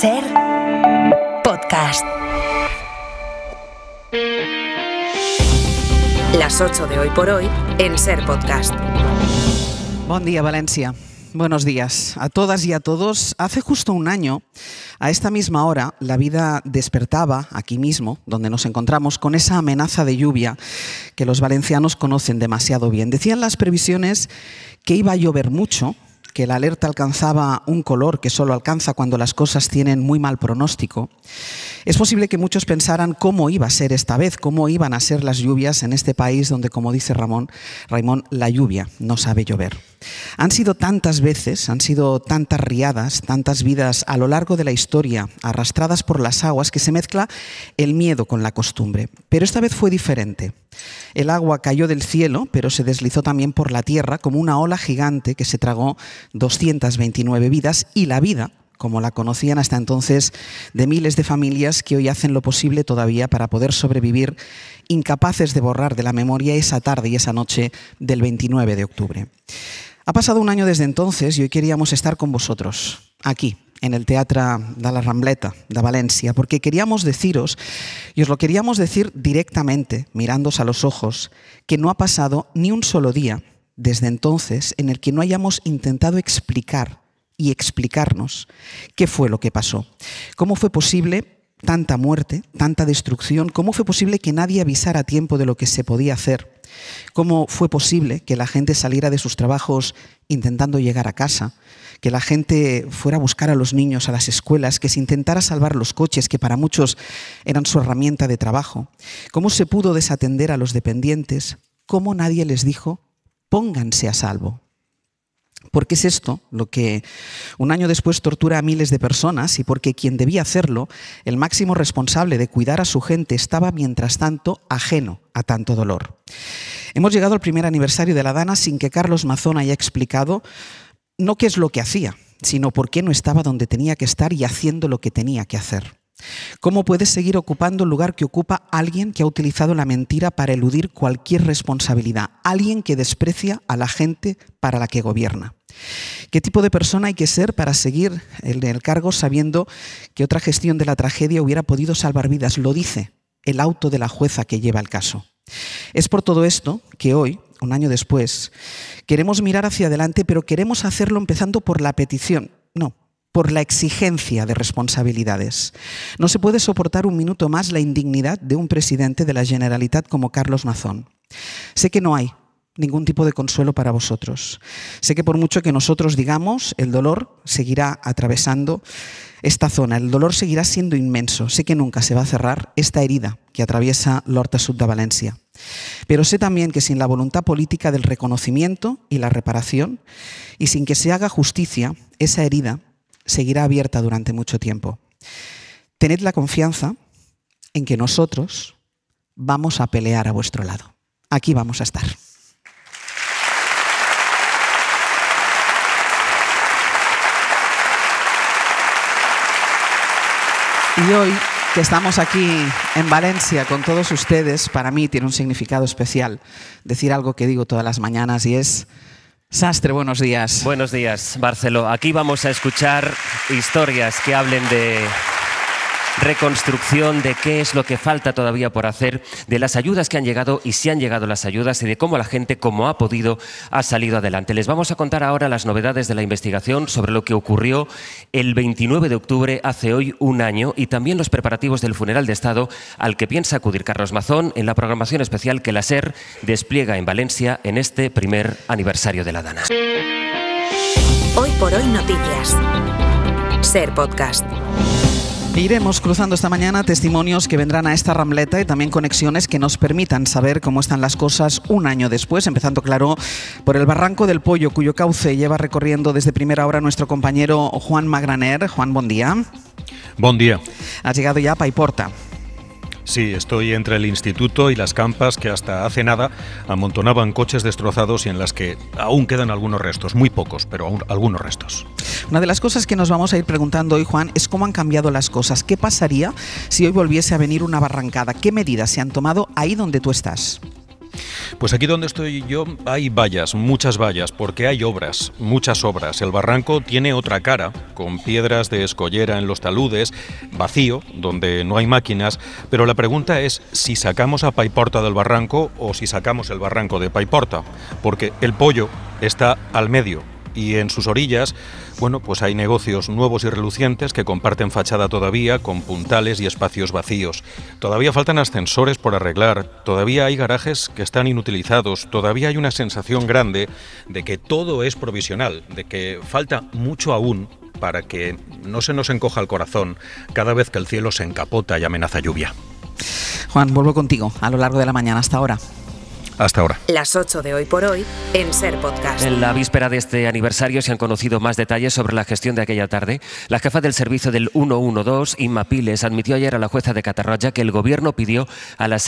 Ser Podcast. Las 8 de Hoy por Hoy en Ser Podcast. Buen día, Valencia. Buenos días a todas y a todos. Hace justo un año, a esta misma hora, la vida despertaba aquí mismo, donde nos encontramos, con esa amenaza de lluvia que los valencianos conocen demasiado bien. Decían las previsiones que iba a llover mucho, que la alerta alcanzaba un color que solo alcanza cuando las cosas tienen muy mal pronóstico. Es posible que muchos pensaran cómo iba a ser esta vez, cómo iban a ser las lluvias en este país donde, como dice Raimón, la lluvia no sabe llover. Han sido tantas veces, han sido tantas riadas, tantas vidas a lo largo de la historia arrastradas por las aguas que se mezcla el miedo con la costumbre. Pero esta vez fue diferente. El agua cayó del cielo, pero se deslizó también por la tierra como una ola gigante que se tragó 229 vidas y la vida, como la conocían hasta entonces, de miles de familias que hoy hacen lo posible todavía para poder sobrevivir, incapaces de borrar de la memoria esa tarde y esa noche del 29 de octubre. Ha pasado un año desde entonces y hoy queríamos estar con vosotros, aquí, en el Teatre de la Rambleta de Valencia, porque queríamos deciros, y os lo queríamos decir directamente, mirándoos a los ojos, que no ha pasado ni un solo día desde entonces en el que no hayamos intentado explicar y explicarnos qué fue lo que pasó. ¿Cómo fue posible tanta muerte, tanta destrucción? ¿Cómo fue posible que nadie avisara a tiempo de lo que se podía hacer? ¿Cómo fue posible que la gente saliera de sus trabajos intentando llegar a casa? Que la gente fuera a buscar a los niños a las escuelas, que se intentara salvar los coches, que para muchos eran su herramienta de trabajo. ¿Cómo se pudo desatender a los dependientes? ¿Cómo nadie les dijo, pónganse a salvo? Porque es esto lo que un año después tortura a miles de personas y porque quien debía hacerlo, el máximo responsable de cuidar a su gente, estaba mientras tanto ajeno a tanto dolor. Hemos llegado al primer aniversario de la Dana sin que Carlos Mazón haya explicado no qué es lo que hacía, sino por qué no estaba donde tenía que estar y haciendo lo que tenía que hacer. ¿Cómo puede seguir ocupando el lugar que ocupa alguien que ha utilizado la mentira para eludir cualquier responsabilidad? Alguien que desprecia a la gente para la que gobierna. ¿Qué tipo de persona hay que ser para seguir en el cargo sabiendo que otra gestión de la tragedia hubiera podido salvar vidas? Lo dice el auto de la jueza que lleva el caso. Es por todo esto que hoy, un año después, queremos mirar hacia adelante, pero queremos hacerlo empezando por la petición, no, por la exigencia de responsabilidades. No se puede soportar un minuto más la indignidad de un presidente de la Generalitat como Carlos Mazón. Sé que no hay ningún tipo de consuelo para vosotros. Sé que por mucho que nosotros digamos, el dolor seguirá atravesando esta zona, el dolor seguirá siendo inmenso. Sé que nunca se va a cerrar esta herida que atraviesa l'Horta Sud de Valencia. Pero sé también que sin la voluntad política del reconocimiento y la reparación, y sin que se haga justicia, esa herida seguirá abierta durante mucho tiempo. Tened la confianza en que nosotros vamos a pelear a vuestro lado. Aquí vamos a estar. Y hoy, que estamos aquí en Valencia con todos ustedes, para mí tiene un significado especial decir algo que digo todas las mañanas y es: Sastre, buenos días. Buenos días, Barceló. Aquí vamos a escuchar historias que hablen de reconstrucción, de qué es lo que falta todavía por hacer, de las ayudas que han llegado y si han llegado las ayudas y de cómo la gente, como ha podido, ha salido adelante. Les vamos a contar ahora las novedades de la investigación sobre lo que ocurrió el 29 de octubre, hace hoy un año, y también los preparativos del funeral de Estado al que piensa acudir Carlos Mazón en la programación especial que la SER despliega en Valencia en este primer aniversario de la Dana. Hoy por Hoy Noticias. Ser Podcast. Iremos cruzando esta mañana testimonios que vendrán a esta rambleta y también conexiones que nos permitan saber cómo están las cosas un año después, empezando, claro, por el Barranco del Pollo, cuyo cauce lleva recorriendo desde primera hora nuestro compañero Juan Magraner. Juan, buen día. Buen día. Has llegado ya a Paiporta. Sí, estoy entre el instituto y las campas que hasta hace nada amontonaban coches destrozados y en las que aún quedan algunos restos, muy pocos, pero aún algunos restos. Una de las cosas que nos vamos a ir preguntando hoy, Juan, es cómo han cambiado las cosas. ¿Qué pasaría si hoy volviese a venir una barrancada? ¿Qué medidas se han tomado ahí donde tú estás? Pues aquí donde estoy yo hay vallas, muchas vallas, porque hay obras, muchas obras. El barranco tiene otra cara, con piedras de escollera en los taludes, vacío, donde no hay máquinas, pero la pregunta es si sacamos a Paiporta del barranco o si sacamos el barranco de Paiporta, porque el Pollo está al medio. Y en sus orillas, bueno, pues hay negocios nuevos y relucientes que comparten fachada todavía, con puntales y espacios vacíos. Todavía faltan ascensores por arreglar, todavía hay garajes que están inutilizados, todavía hay una sensación grande de que todo es provisional, de que falta mucho aún para que no se nos encoja el corazón cada vez que el cielo se encapota y amenaza lluvia. Juan, vuelvo contigo a lo largo de la mañana hasta ahora. Hasta ahora. Las 8 de Hoy por Hoy en Ser Podcast. En la víspera de este aniversario se han conocido más detalles sobre la gestión de aquella tarde. La jefa del servicio del 112, Imma Piles, admitió ayer a la jueza de Catarroja que el gobierno pidió a las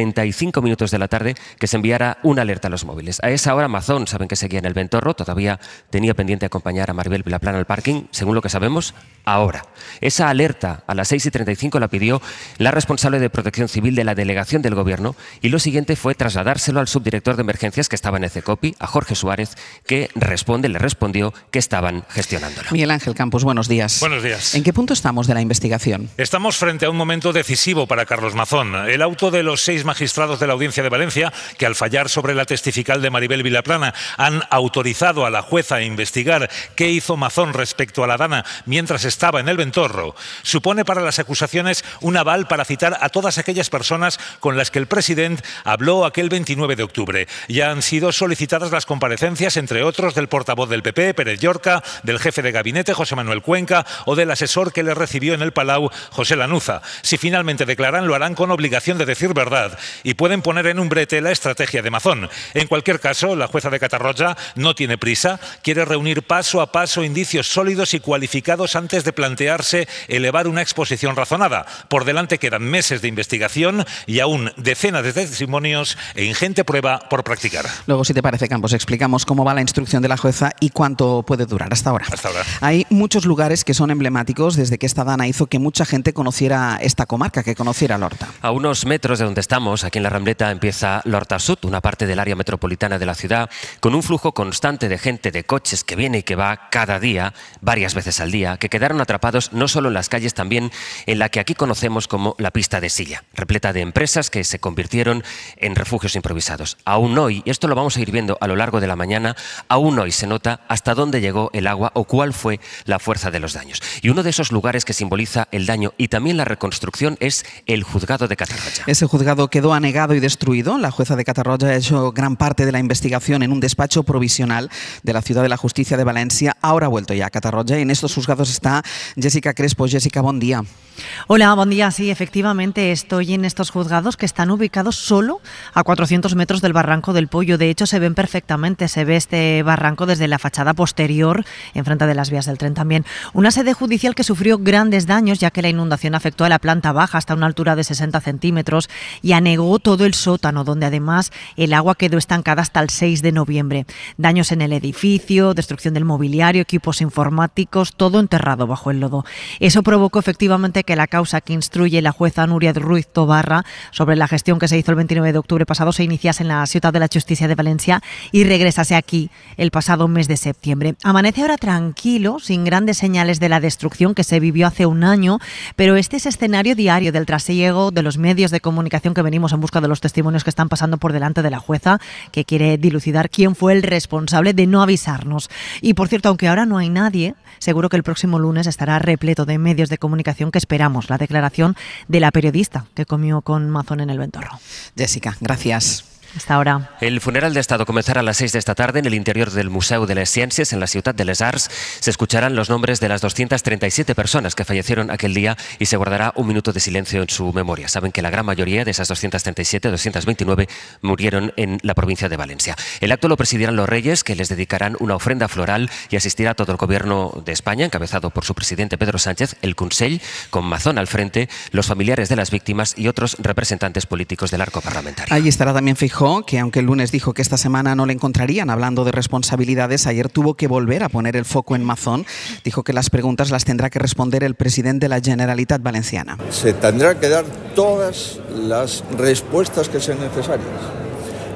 6:35 de la tarde que se enviara una alerta a los móviles. A esa hora Mazón, saben que seguía en el Ventorro, todavía tenía pendiente acompañar a Maribel Vilaplana al parking, según lo que sabemos, ahora. Esa alerta a las 6:35 la pidió la responsable de Protección Civil de la delegación del gobierno y lo siguiente fue trasladárselo al subdirector de emergencias que estaba en ECECOPI, a Jorge Suárez, que le respondió que estaban gestionándolo. Miguel Ángel Campos, buenos días. Buenos días. ¿En qué punto estamos de la investigación? Estamos frente a un momento decisivo para Carlos Mazón. El auto de los 6 magistrados de la Audiencia de Valencia, que al fallar sobre la testifical de Maribel Vilaplana han autorizado a la jueza a investigar qué hizo Mazón respecto a la Dana mientras estaba en el Ventorro, supone para las acusaciones un aval para citar a todas aquellas personas con las que el presidente habló aquel 29 de octubre. Ya han sido solicitadas las comparecencias, entre otros, del portavoz del PP, Pérez Llorca, del jefe de gabinete, José Manuel Cuenca, o del asesor que le recibió en el Palau, José Lanuza. Si finalmente declaran, lo harán con obligación de decir verdad y pueden poner en un brete la estrategia de Mazón. En cualquier caso, la jueza de Catarroja no tiene prisa, quiere reunir paso a paso indicios sólidos y cualificados antes de plantearse elevar una exposición razonada. Por delante quedan meses de investigación y aún decenas de testimonios e ingente prueba por practicar. Luego, si te parece, Campos, explicamos cómo va la instrucción de la jueza y cuánto puede durar hasta ahora. Hasta ahora. Hay muchos lugares que son emblemáticos desde que esta Dana hizo que mucha gente conociera esta comarca, que conociera Lorta. A unos metros de donde estamos, aquí en la Rambleta, empieza Lorta Sud, una parte del área metropolitana de la ciudad, con un flujo constante de gente, de coches que viene y que va cada día, varias veces al día, que quedaron atrapados no solo en las calles, también en la que aquí conocemos como la pista de Silla, repleta de empresas que se convirtieron en refugios improvisados. Aún hoy, y esto lo vamos a ir viendo a lo largo de la mañana, aún hoy se nota hasta dónde llegó el agua o cuál fue la fuerza de los daños. Y uno de esos lugares que simboliza el daño y también la reconstrucción es el juzgado de Catarroja. Ese juzgado quedó anegado y destruido. La jueza de Catarroja ha hecho gran parte de la investigación en un despacho provisional de la Ciudad de la Justicia de Valencia. Ahora ha vuelto ya a Catarroja y en estos juzgados está Jessica Crespo. Jessica, buen día. Hola, buen día. Sí, efectivamente estoy en estos juzgados que están ubicados solo a 400 metros del Barranco del Pollo. De hecho, se ven perfectamente. Se ve este barranco desde la fachada posterior, enfrente de las vías del tren también. Una sede judicial que sufrió grandes daños, ya que la inundación afectó a la planta baja hasta una altura de 60 centímetros y anegó todo el sótano, donde además el agua quedó estancada hasta el 6 de noviembre. Daños en el edificio, destrucción del mobiliario, equipos informáticos, todo enterrado bajo el lodo. Eso provocó efectivamente que la causa que instruye la jueza Núria Ruiz Tobarra sobre la gestión que se hizo el 29 de octubre pasado se iniciase en la Ciutat de la Justicia de Valencia y regresase aquí el pasado mes de septiembre. Amanece ahora tranquilo, sin grandes señales de la destrucción que se vivió hace un año, pero este es escenario diario del trasiego de los medios de comunicación que venimos en busca de los testimonios que están pasando por delante de la jueza, que quiere dilucidar quién fue el responsable de no avisarnos. Y por cierto, aunque ahora no hay nadie, seguro que el próximo lunes estará repleto de medios de comunicación que esperamos la declaración de la periodista que comió con Mazón en el Ventorro. Jessica, gracias. Hasta ahora. El funeral de Estado comenzará a las 6 de esta tarde en el interior del Museu de les Ciències, en la Ciutat de les Arts. Se escucharán los nombres de las 237 personas que fallecieron aquel día y se guardará un minuto de silencio en su memoria. Saben que la gran mayoría de esas 237, 229, murieron en la provincia de Valencia. El acto lo presidirán los reyes, que les dedicarán una ofrenda floral, y asistirá todo el gobierno de España, encabezado por su presidente Pedro Sánchez, el Consell, con Mazón al frente, los familiares de las víctimas y otros representantes políticos del arco parlamentario. Allí estará también Feijóo, que aunque el lunes dijo que esta semana no le encontrarían hablando de responsabilidades, ayer tuvo que volver a poner el foco en Mazón. Dijo que las preguntas las tendrá que responder el presidente de la Generalitat Valenciana. Se tendrá que dar todas las respuestas que sean necesarias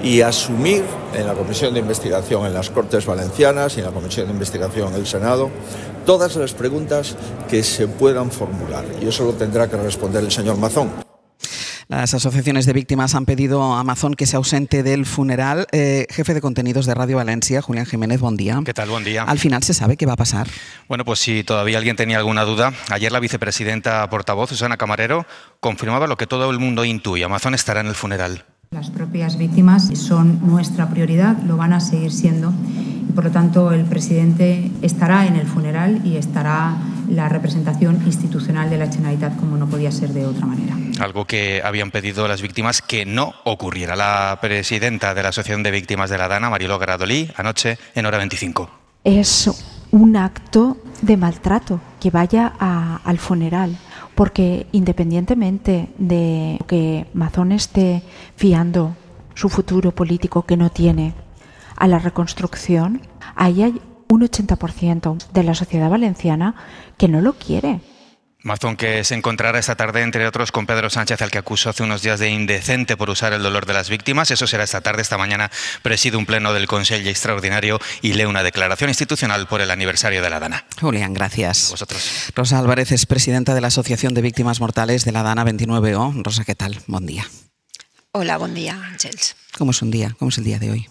y asumir en la Comisión de Investigación en las Cortes Valencianas y en la Comisión de Investigación en el Senado todas las preguntas que se puedan formular. Y eso lo tendrá que responder el señor Mazón. Las asociaciones de víctimas han pedido a Mazón que se ausente del funeral. Jefe de contenidos de Radio Valencia, Julián Jiménez, buen día. ¿Qué tal? Buen día. ¿Al final se sabe qué va a pasar? Bueno, pues si todavía alguien tenía alguna duda, ayer la vicepresidenta portavoz, Susana Camarero, confirmaba lo que todo el mundo intuye. Mazón estará en el funeral. Las propias víctimas son nuestra prioridad, lo van a seguir siendo. Y por lo tanto, el presidente estará en el funeral y estará la representación institucional de la Generalitat, como no podía ser de otra manera. Algo que habían pedido las víctimas que no ocurriera. La presidenta de la Asociación de Víctimas de la Dana, Mariló Gradolí, anoche en Hora 25. Es un acto de maltrato que vaya al funeral, porque independientemente de que Mazón esté fiando su futuro político que no tiene a la reconstrucción, ahí hay un 80% de la sociedad valenciana que no lo quiere. Mazón que se encontrará esta tarde, entre otros, con Pedro Sánchez, al que acusó hace unos días de indecente por usar el dolor de las víctimas. Eso será esta tarde. Esta mañana preside un pleno del Consell Extraordinario y lee una declaración institucional por el aniversario de la Dana. Julián, gracias. A vosotros. Rosa Álvarez es presidenta de la Asociación de Víctimas Mortales de la Dana 29O. Rosa, ¿qué tal? Buen día. Hola, buen día, Ángels. ¿Cómo es un día? ¿Cómo es el día de hoy?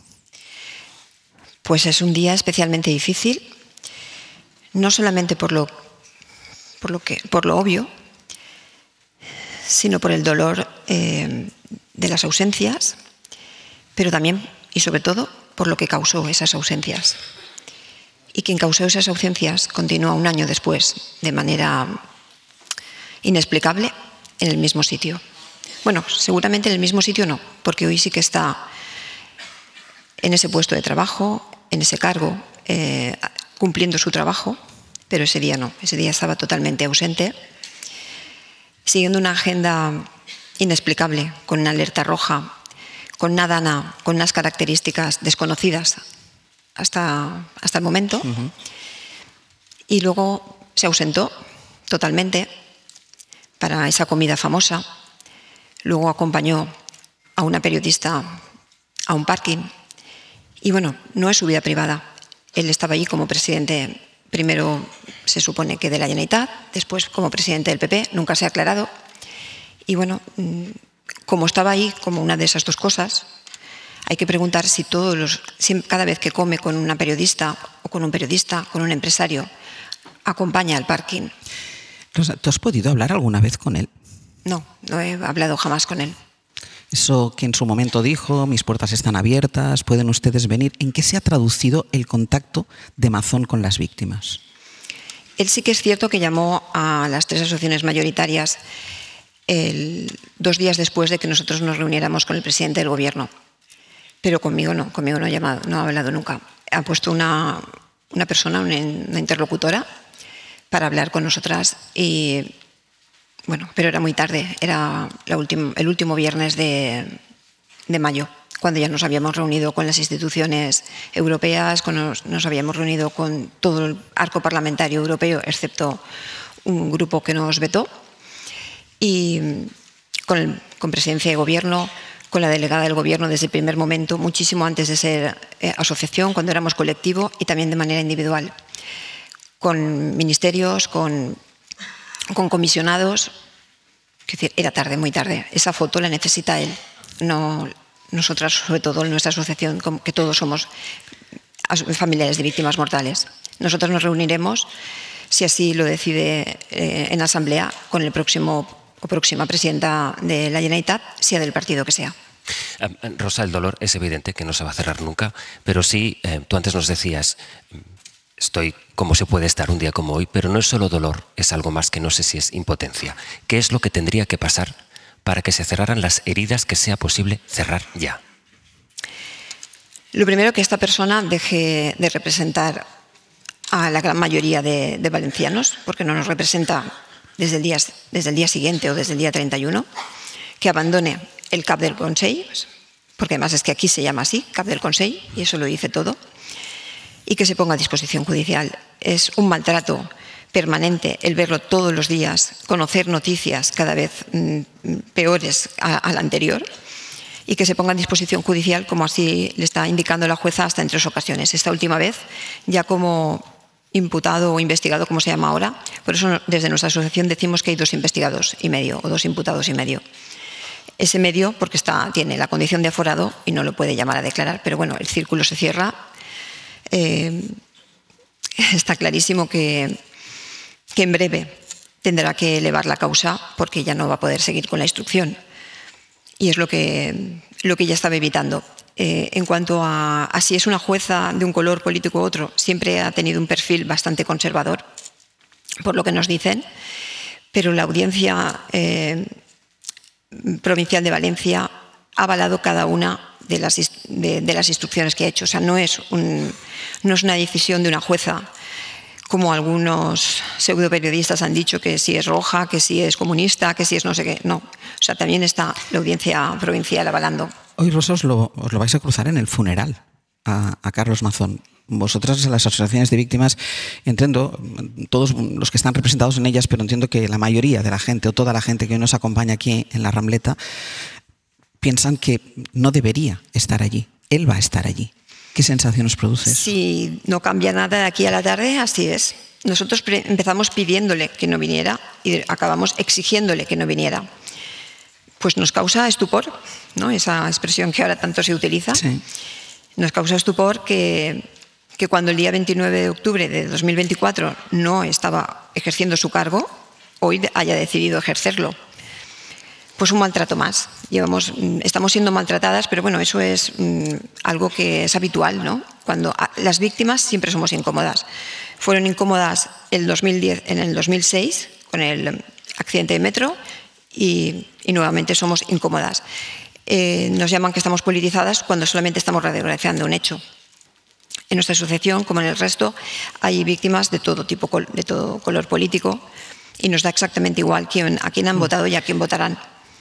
Pues es un día especialmente difícil, no solamente por lo obvio, sino por el dolor de las ausencias, pero también y sobre todo por lo que causó esas ausencias. Y quien causó esas ausencias continúa un año después, de manera inexplicable, en el mismo sitio. Bueno, seguramente en el mismo sitio no, porque hoy sí que está en ese puesto de trabajo, en ese cargo, cumpliendo su trabajo, pero ese día no, ese día estaba totalmente ausente, siguiendo una agenda inexplicable, con una alerta roja, con una Dana, con unas características desconocidas hasta el momento, y luego se ausentó totalmente para esa comida famosa, luego acompañó a una periodista a un parking, y bueno, no es su vida privada. Él estaba allí como presidente, primero se supone que de la Generalitat, después como presidente del PP, nunca se ha aclarado. Y bueno, como estaba ahí, como una de esas dos cosas, hay que preguntar si cada vez que come con una periodista o con un periodista, con un empresario, acompaña al parking. Rosa, ¿tú has podido hablar alguna vez con él? No, no he hablado jamás con él. Eso que en su momento dijo, mis puertas están abiertas, pueden ustedes venir. ¿En qué se ha traducido el contacto de Mazón con las víctimas? Él sí que es cierto que llamó a las tres asociaciones mayoritarias 2 días después de que nosotros nos reuniéramos con el presidente del gobierno. Pero conmigo no ha llamado, no ha hablado nunca. Ha puesto una persona, una interlocutora, para hablar con nosotras y... Bueno, pero era muy tarde, era el último viernes de mayo, cuando ya nos habíamos reunido con las instituciones europeas, nos habíamos reunido con todo el arco parlamentario europeo, excepto un grupo que nos vetó, y con presidencia de gobierno, con la delegada del gobierno desde el primer momento, muchísimo antes de ser asociación, cuando éramos colectivo, y también de manera individual, con ministerios, con comisionados. Es decir, era tarde, muy tarde. Esa foto la necesita él, no nosotras, sobre todo en nuestra asociación, que todos somos familiares de víctimas mortales. Nosotros nos reuniremos, si así lo decide en asamblea, con el próximo o próxima presidenta de la Generalitat, sea del partido que sea. Rosa, el dolor es evidente que no se va a cerrar nunca, pero sí, tú antes nos decías... Estoy como se puede estar un día como hoy, pero no es solo dolor, es algo más que no sé si es impotencia. ¿Qué es lo que tendría que pasar para que se cerraran las heridas que sea posible cerrar ya? Lo primero, que esta persona deje de representar a la gran mayoría de valencianos, porque no nos representa desde el día siguiente o desde el día 31, que abandone el cap del Consell, porque además es que aquí se llama así, cap del Consell, y eso lo dice todo, y que se ponga a disposición judicial. Es un maltrato permanente el verlo todos los días, conocer noticias cada vez peores a la anterior, y que se ponga a disposición judicial, como así le está indicando la jueza hasta en 3 ocasiones. Esta última vez ya como imputado o investigado, como se llama ahora. Por eso desde nuestra asociación decimos que hay 2 investigados y medio o 2 imputados y medio. Ese medio porque tiene la condición de aforado y no lo puede llamar a declarar, pero bueno, el círculo se cierra. Está clarísimo que en breve tendrá que elevar la causa porque ya no va a poder seguir con la instrucción. Y es lo que ya estaba evitando. En cuanto a si es una jueza de un color político u otro, siempre ha tenido un perfil bastante conservador, por lo que nos dicen, pero la Audiencia Provincial de Valencia ha avalado cada una de las instrucciones que ha hecho. O sea, no es una decisión de una jueza, como algunos pseudoperiodistas han dicho, que si es roja, que si es comunista, que si es no sé qué. No. O sea, también está la Audiencia Provincial avalando. Hoy, Rosa, os lo vais a cruzar en el funeral a Carlos Mazón. Vosotras, las asociaciones de víctimas, entiendo, todos los que están representados en ellas, pero entiendo que la mayoría de la gente o toda la gente que hoy nos acompaña aquí en la Rambleta piensan que no debería estar allí. Él va a estar allí. ¿Qué sensación os produce eso? Si no cambia nada de aquí a la tarde, así es. Nosotros empezamos pidiéndole que no viniera y acabamos exigiéndole que no viniera. Pues nos causa estupor, ¿no? Esa expresión que ahora tanto se utiliza. Sí. Nos causa estupor que cuando el día 29 de octubre de 2024 no estaba ejerciendo su cargo, hoy haya decidido ejercerlo. Pues un maltrato más. Estamos siendo maltratadas, pero bueno, eso es algo que es habitual, ¿no? Cuando las víctimas siempre somos incómodas. Fueron incómodas en el 2006 con el accidente de metro y nuevamente somos incómodas. Nos llaman que estamos politizadas cuando solamente estamos radiografiando un hecho. En nuestra asociación, como en el resto, hay víctimas de todo tipo, de todo color político y nos da exactamente igual a quién han votado y a quién votarán.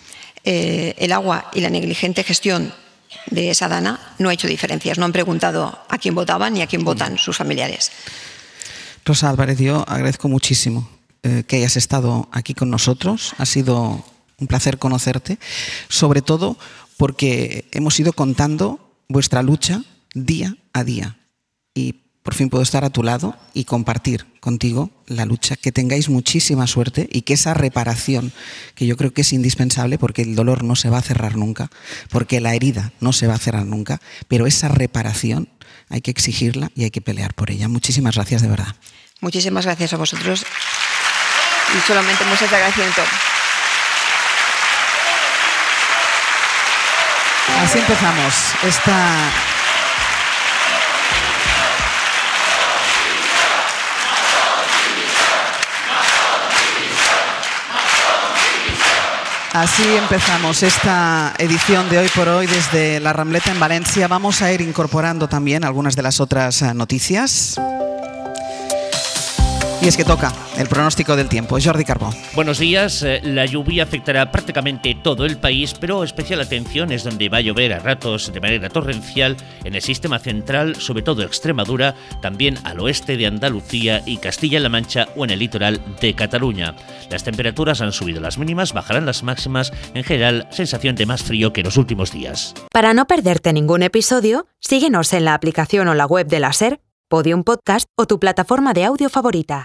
El agua y la negligente gestión de esa dana no ha hecho diferencias. No han preguntado a quién votaban ni a quién votan sus familiares. Rosa Álvarez, yo agradezco muchísimo que hayas estado aquí con nosotros. Ha sido un placer conocerte, sobre todo porque hemos ido contando vuestra lucha día a día. Y por fin puedo estar a tu lado y compartir contigo la lucha. Que tengáis muchísima suerte y que esa reparación, que yo creo que es indispensable porque el dolor no se va a cerrar nunca, porque la herida no se va a cerrar nunca, pero esa reparación hay que exigirla y hay que pelear por ella. Muchísimas gracias, de verdad. Muchísimas gracias a vosotros y solamente muchas agradecimiento. Así empezamos esta... Así empezamos esta edición de Hoy por Hoy desde la Rambleta en Valencia. Vamos a ir incorporando también algunas de las otras noticias. Y es que toca el pronóstico del tiempo. Jordi Carbó. Buenos días. La lluvia afectará prácticamente todo el país, pero especial atención es donde va a llover a ratos de manera torrencial en el sistema central, sobre todo Extremadura, también al oeste de Andalucía y Castilla-La Mancha o en el litoral de Cataluña. Las temperaturas han subido las mínimas, bajarán las máximas. En general, sensación de más frío que en los últimos días. Para no perderte ningún episodio, síguenos en la aplicación o la web de la SER, Podium Podcast o tu plataforma de audio favorita.